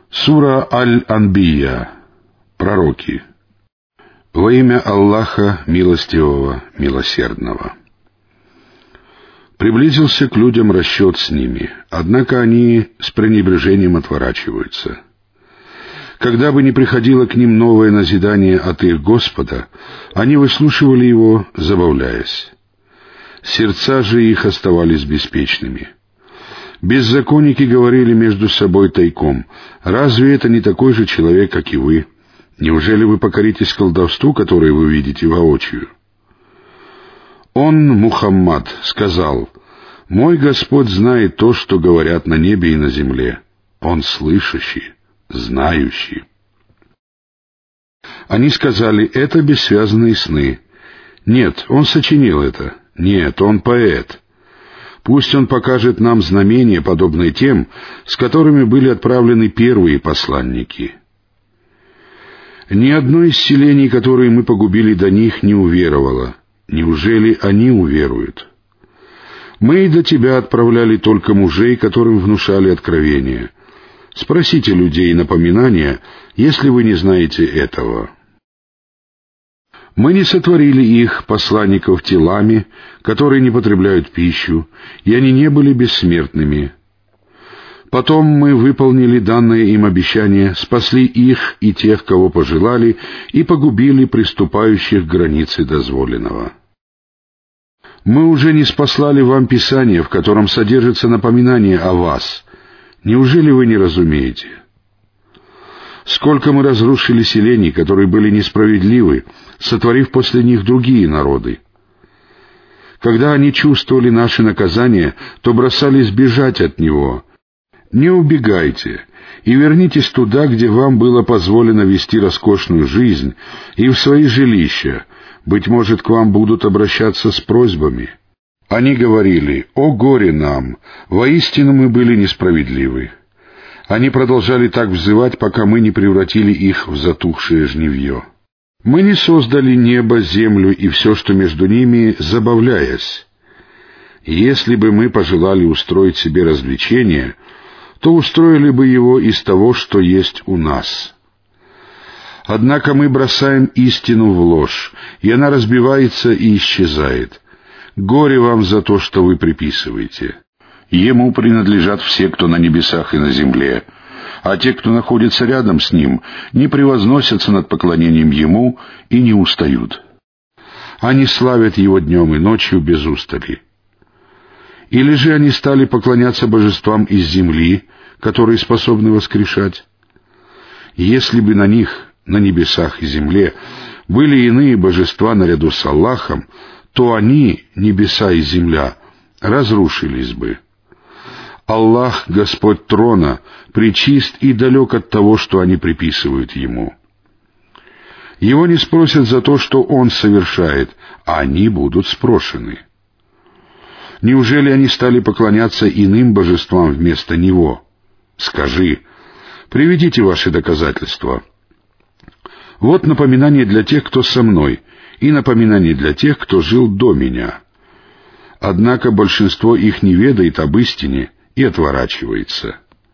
Сура Аль-Анбия. Пророки. Во имя Аллаха Милостивого, Милосердного. Приблизился к людям расчет с ними, однако они с пренебрежением отворачиваются. Когда бы ни приходило к ним новое назидание от их Господа, они выслушивали его, забавляясь. Сердца же их оставались беспечными. Беззаконники говорили между собой тайком: «Разве это не такой же человек, как и вы? Неужели вы покоритесь колдовству, которое вы видите воочию?» Он, Мухаммад, сказал: «Мой Господь знает то, что говорят на небе и на земле. Он слышащий, знающий». Они сказали: «Это бессвязные сны». «Нет, он сочинил это». «Нет, он поэт». Пусть он покажет нам знамения, подобные тем, с которыми были отправлены первые посланники. Ни одно из селений, которые мы погубили до них, не уверовало. Неужели они уверуют? Мы и до тебя отправляли только мужей, которым внушали откровения. Спросите людей напоминания, если вы не знаете этого. Мы не сотворили их, посланников, телами, которые не потребляют пищу, и они не были бессмертными. Потом мы выполнили данное им обещание, спасли их и тех, кого пожелали, и погубили приступающих к границе дозволенного. Мы уже не спаслали вам Писание, в котором содержится напоминание о вас. Неужели вы не разумеете? Сколько мы разрушили селений, которые были несправедливы, сотворив после них другие народы. Когда они чувствовали наши наказания, то бросались бежать от него. Не убегайте и вернитесь туда, где вам было позволено вести роскошную жизнь, и в свои жилища. Быть может, к вам будут обращаться с просьбами. Они говорили: «О горе нам! Воистину мы были несправедливы». Они продолжали так взывать, пока мы не превратили их в затухшее жнивье. Мы не создали небо, землю и все, что между ними, забавляясь. Если бы мы пожелали устроить себе развлечение, то устроили бы его из того, что есть у нас. Однако мы бросаем истину в ложь, и она разбивается и исчезает. Горе вам за то, что вы приписываете. Ему принадлежат все, кто на небесах и на земле, а те, кто находится рядом с ним, не превозносятся над поклонением ему и не устают. Они славят его днем и ночью без устали. Или же они стали поклоняться божествам из земли, которые способны воскрешать? Если бы на них, на небесах и земле, были иные божества наряду с Аллахом, то они, небеса и земля, разрушились бы. Аллах, Господь трона, пречист и далек от того, что они приписывают Ему. Его не спросят за то, что Он совершает, а они будут спрошены. Неужели они стали поклоняться иным божествам вместо Него? Скажи: приведите ваши доказательства. Вот напоминание для тех, кто со мной, и напоминание для тех, кто жил до меня. Однако большинство их не ведает об истине и отворачивается.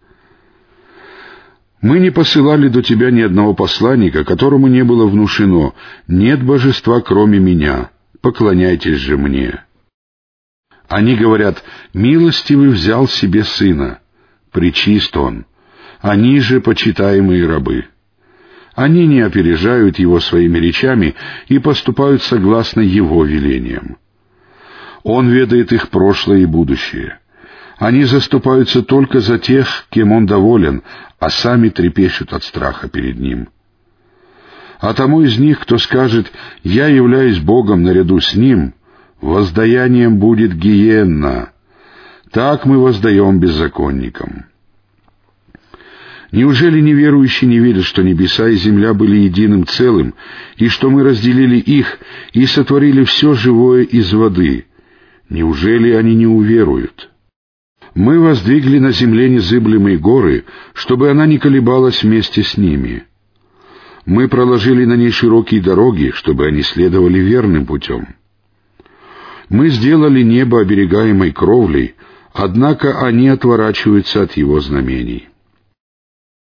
Мы не посылали до тебя ни одного посланника, которому не было внушено: нет божества, кроме меня, поклоняйтесь же мне. Они говорят: милостивый взял себе сына, пречист он, они же почитаемые рабы. Они не опережают его своими речами и поступают согласно его велениям. Он ведает их прошлое и будущее. Они заступаются только за тех, кем он доволен, а сами трепещут от страха перед ним. А тому из них, кто скажет: «Я являюсь Богом наряду с ним», воздаянием будет гиенна. Так мы воздаем беззаконникам. Неужели неверующие не видят, что небеса и земля были единым целым, и что мы разделили их и сотворили все живое из воды? Неужели они не уверуют? Мы воздвигли на земле незыблемые горы, чтобы она не колебалась вместе с ними. Мы проложили на ней широкие дороги, чтобы они следовали верным путем. Мы сделали небо оберегаемой кровлей, однако они отворачиваются от его знамений.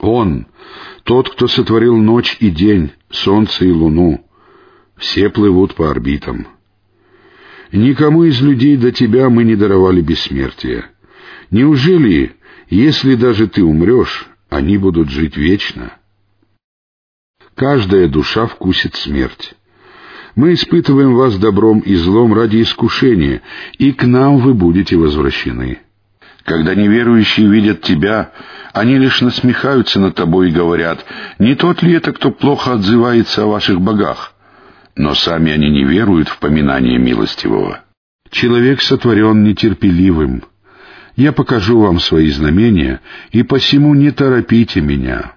Он, тот, кто сотворил ночь и день, солнце и луну, все плывут по орбитам. Никому из людей до тебя мы не даровали бессмертия. Неужели, если даже ты умрешь, они будут жить вечно? Каждая душа вкусит смерть. Мы испытываем вас добром и злом ради искушения, и к нам вы будете возвращены. Когда неверующие видят тебя, они лишь насмехаются над тобой и говорят: не тот ли это, кто плохо отзывается о ваших богах? Но сами они не веруют в поминание милостивого. Человек сотворен нетерпеливым. Я покажу вам свои знамения, и посему не торопите меня.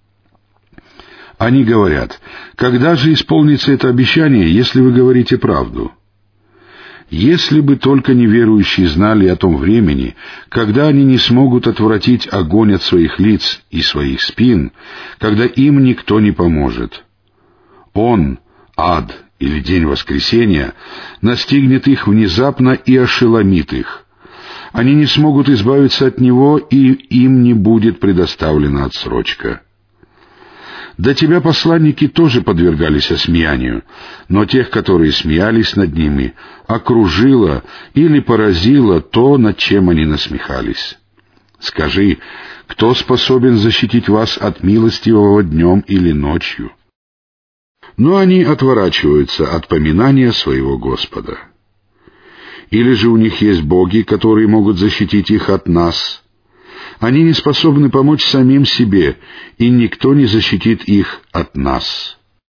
Они говорят: когда же исполнится это обещание, если вы говорите правду? Если бы только неверующие знали о том времени, когда они не смогут отвратить огонь от своих лиц и своих спин, когда им никто не поможет. Он, ад или день воскресения, настигнет их внезапно и ошеломит их. Они не смогут избавиться от него, и им не будет предоставлена отсрочка. До тебя посланники тоже подвергались осмеянию, но тех, которые смеялись над ними, окружило или поразило то, над чем они насмехались. Скажи, кто способен защитить вас от милостивого днем или ночью? Но они отворачиваются от поминания своего Господа. Или же у них есть боги, которые могут защитить их от нас? Они не способны помочь самим себе, и никто не защитит их от нас.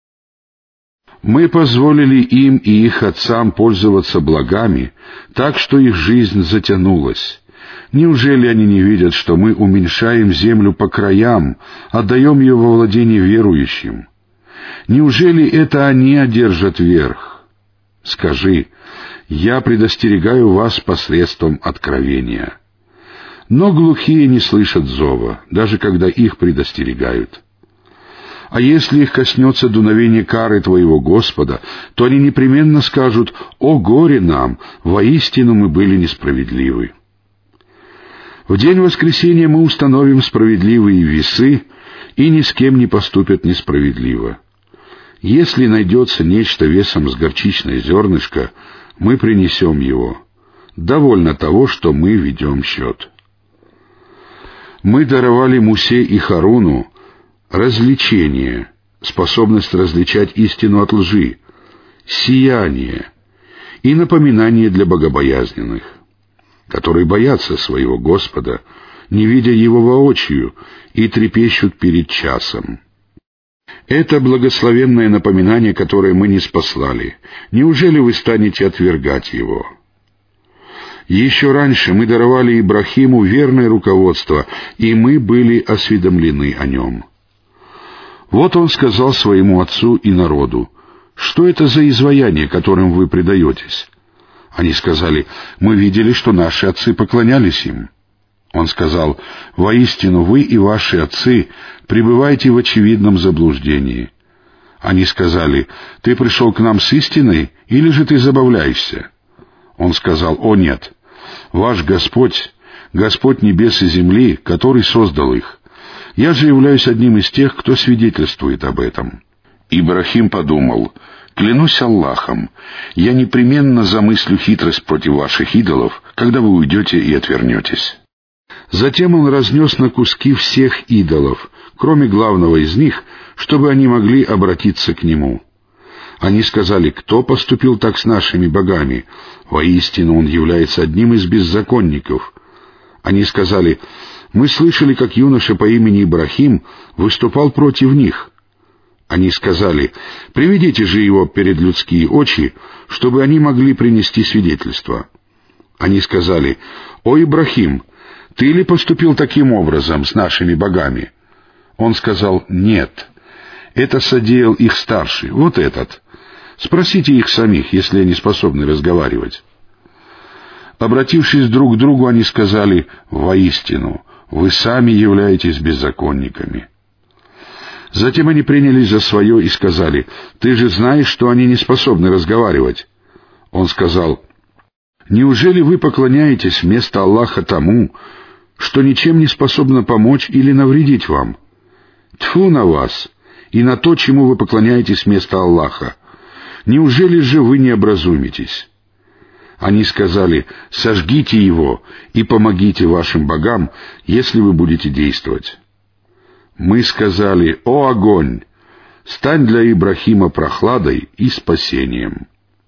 Мы позволили им и их отцам пользоваться благами, так что их жизнь затянулась. Неужели они не видят, что мы уменьшаем землю по краям, отдаем ее во владение верующим? Неужели это они одержат верх? Скажи: я предостерегаю вас посредством откровения. Но глухие не слышат зова, даже когда их предостерегают. А если их коснется дуновение кары твоего Господа, то они непременно скажут: «О горе нам! Воистину мы были несправедливы». В день воскресения мы установим справедливые весы, и ни с кем не поступят несправедливо. Если найдется нечто весом с горчичное зернышко, мы принесем его. Довольно того, что мы ведем счет. Мы даровали Мусе и Харуну развлечение, способность различать истину от лжи, сияние и напоминание для богобоязненных, которые боятся своего Господа, не видя Его воочию, и трепещут перед часом. Это благословенное напоминание, которое мы ниспослали. Неужели вы станете отвергать его? Еще раньше мы даровали Ибрахиму верное руководство, и мы были осведомлены о нем. Вот он сказал своему отцу и народу: «Что это за изваяние, которым вы предаетесь?» Они сказали: «Мы видели, что наши отцы поклонялись им». Он сказал: «Воистину, вы и ваши отцы пребываете в очевидном заблуждении». Они сказали: «Ты пришел к нам с истиной, или же ты забавляешься?» Он сказал: «О нет! Ваш Господь, Господь небес и земли, который создал их. Я же являюсь одним из тех, кто свидетельствует об этом». Ибрахим подумал: «Клянусь Аллахом, я непременно замыслю хитрость против ваших идолов, когда вы уйдете и отвернетесь». Затем он разнес на куски всех идолов, кроме главного из них, чтобы они могли обратиться к нему. Они сказали: «Кто поступил так с нашими богами? Воистину, он является одним из беззаконников». Они сказали: «Мы слышали, как юноша по имени Ибрахим выступал против них». Они сказали: «Приведите же его перед людские очи, чтобы они могли принести свидетельство». Они сказали: «О Ибрахим, ты ли поступил таким образом с нашими богами?» Он сказал: «Нет, это содеял их старший, вот этот. Спросите их самих, если они способны разговаривать». Обратившись друг к другу, они сказали: «Воистину, вы сами являетесь беззаконниками». Затем они принялись за свое и сказали: «Ты же знаешь, что они не способны разговаривать». Он сказал: «Неужели вы поклоняетесь вместо Аллаха тому, что ничем не способно помочь или навредить вам? Тьфу на вас и на то, чему вы поклоняетесь вместо Аллаха! Неужели же вы не образумитесь?» Они сказали: «Сожгите его и помогите вашим богам, если вы будете действовать». Мы сказали: «О огонь! Стань для Ибрахима прохладой и спасением».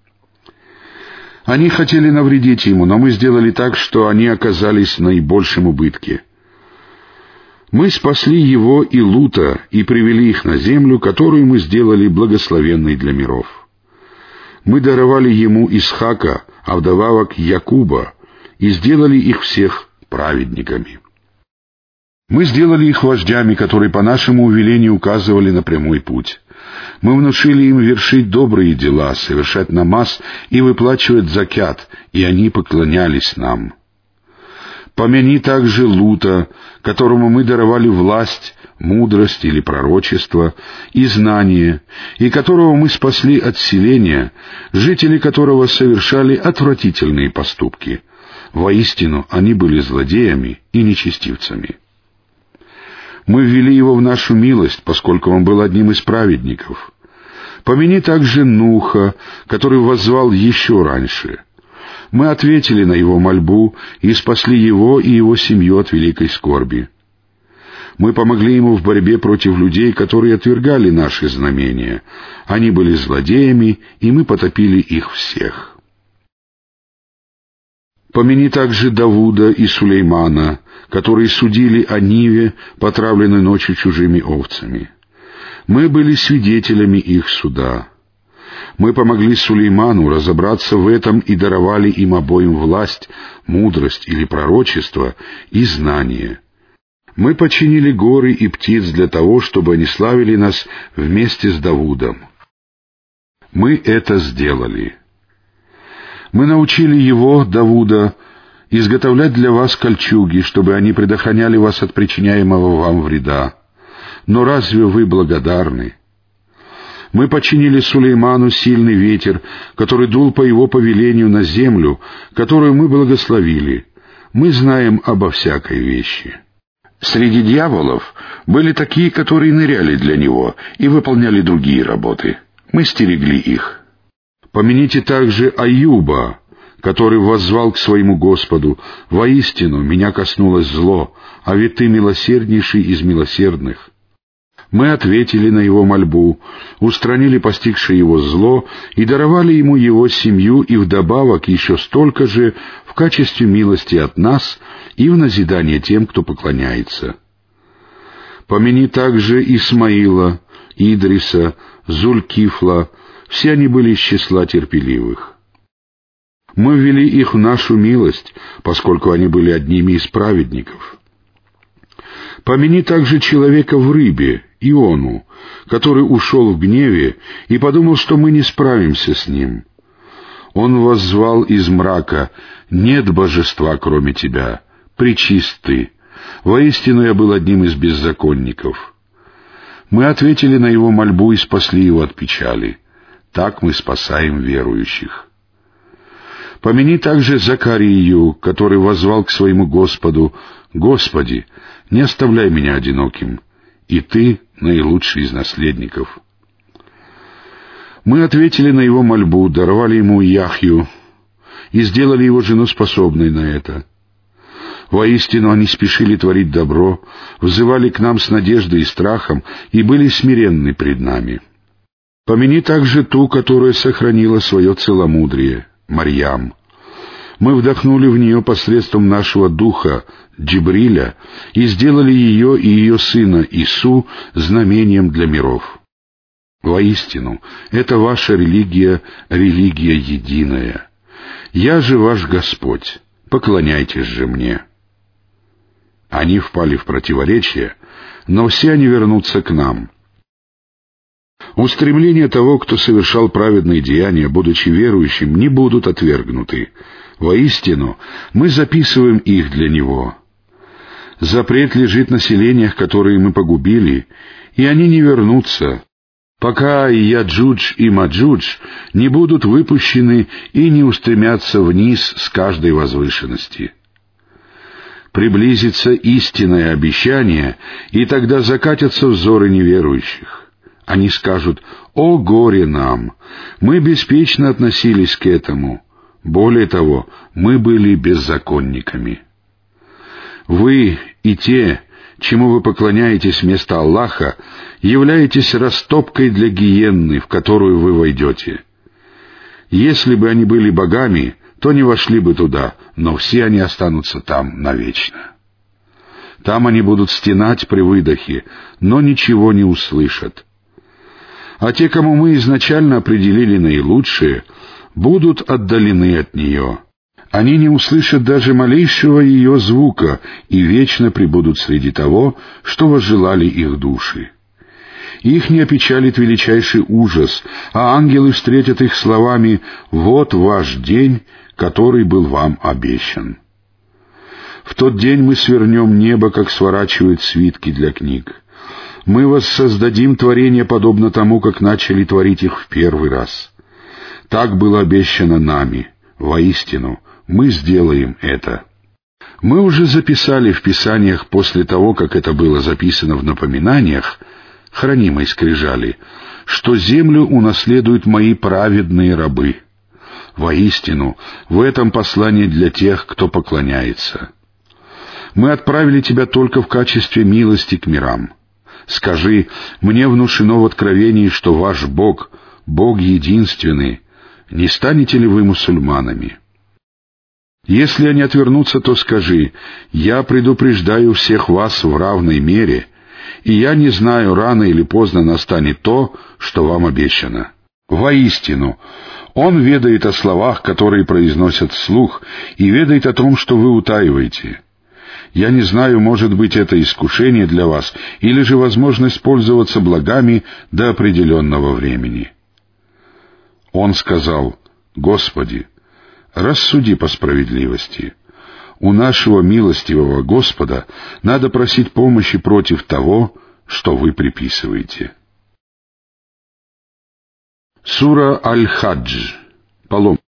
Они хотели навредить ему, но мы сделали так, что они оказались в наибольшем убытке. Мы спасли его и Лута и привели их на землю, которую мы сделали благословенной для миров. Мы даровали ему Исхака, а вдобавок Якуба, и сделали их всех праведниками. Мы сделали их вождями, которые по нашему повелению указывали на прямой путь. Мы внушили им вершить добрые дела, совершать намаз и выплачивать закят, и они поклонялись нам. Помяни также Лута, которому мы даровали власть, мудрость или пророчество и знание, и которого мы спасли от селения, жители которого совершали отвратительные поступки. Воистину, они были злодеями и нечестивцами. Мы ввели его в нашу милость, поскольку он был одним из праведников. Помяни также Нуха, который воззвал еще раньше. Мы ответили на его мольбу и спасли его и его семью от великой скорби. Мы помогли ему в борьбе против людей, которые отвергали наши знамения. Они были злодеями, и мы потопили их всех. Помяни также Давуда и Сулеймана, которые судили о Ниве, потравленной ночью чужими овцами. Мы были свидетелями их суда. Мы помогли Сулейману разобраться в этом и даровали им обоим власть, мудрость или пророчество и знание. Мы подчинили горы и птиц для того, чтобы они славили нас вместе с Давудом. Мы это сделали. Мы научили его, Давуда, изготовлять для вас кольчуги, чтобы они предохраняли вас от причиняемого вам вреда. Но разве вы благодарны? Мы подчинили Сулейману сильный ветер, который дул по его повелению на землю, которую мы благословили. Мы знаем обо всякой вещи. Среди дьяволов были такие, которые ныряли для него и выполняли другие работы. Мы стерегли их. Помяните также Аюба, который воззвал к своему Господу: «Воистину, меня коснулось зло, а ведь ты милосерднейший из милосердных». Мы ответили на его мольбу, устранили постигшее его зло и даровали ему его семью и вдобавок еще столько же в качестве милости от нас и в назидание тем, кто поклоняется. Помяни также Исмаила, Идриса, Зулькифла, все они были из числа терпеливых. Мы ввели их в нашу милость, поскольку они были одними из праведников. Помяни также человека в рыбе, Иону, который ушел в гневе и подумал, что мы не справимся с ним. Он воззвал из мрака: «Нет божества, кроме тебя, пречист ты. Воистину я был одним из беззаконников». Мы ответили на его мольбу и спасли его от печали. Так мы спасаем верующих. Помяни также Закарию, который воззвал к своему Господу: «Господи, не оставляй меня одиноким, и Ты наилучший из наследников». Мы ответили на его мольбу, даровали ему Яхью и сделали его жену способной на это. Воистину они спешили творить добро, взывали к нам с надеждой и страхом и были смиренны пред нами. Помяни также ту, которая сохранила свое целомудрие, Марьям. Мы вдохнули в нее посредством нашего духа, Джибриля, и сделали ее и ее сына Ису знамением для миров. Воистину, это ваша религия, религия единая. Я же ваш Господь, поклоняйтесь же мне». Они впали в противоречие, но все они вернутся к нам. Устремления того, кто совершал праведные деяния, будучи верующим, не будут отвергнуты. Воистину, мы записываем их для него. Запрет лежит на селениях, которые мы погубили, и они не вернутся, пока и Яджудж и Маджудж не будут выпущены и не устремятся вниз с каждой возвышенности. приблизится истинное обещание, и тогда закатятся взоры неверующих. Они скажут: «О горе нам! Мы беспечно относились к этому. Более того, мы были беззаконниками». Вы и те, чему вы поклоняетесь вместо Аллаха, являетесь растопкой для гиенны, в которую вы войдете. Если бы они были богами, то не вошли бы туда, но все они останутся там навечно. Там они будут стенать при выдохе, но ничего не услышат. А те, кому мы изначально определили наилучшие, будут отдалены от нее. Они не услышат даже малейшего ее звука и вечно пребудут среди того, что возжелали их души. Их не опечалит величайший ужас, а ангелы встретят их словами: «Вот ваш день, который был вам обещан». В тот день мы свернем небо, как сворачивают свитки для книг. Мы воссоздадим творение подобно тому, как начали творить их в первый раз. Так было обещано нами. Воистину, мы сделаем это. Мы уже записали в Писаниях после того, как это было записано в напоминаниях, хранимой скрижали, что землю унаследуют мои праведные рабы. Воистину, в этом послание для тех, кто поклоняется. Мы отправили тебя только в качестве милости к мирам. Скажи: мне внушено в откровении, что ваш Бог, Бог единственный. Не станете ли вы мусульманами? Если они отвернутся, то скажи: я предупреждаю всех вас в равной мере, и я не знаю, рано или поздно настанет то, что вам обещано. Воистину, Он ведает о словах, которые произносят вслух, и ведает о том, что вы утаиваете. Я не знаю, может быть, это искушение для вас, или же возможность пользоваться благами до определенного времени. Он сказал: Господи, рассуди по справедливости. У нашего милостивого Господа надо просить помощи против того, что вы приписываете. Сура Аль-Хадж. Палом.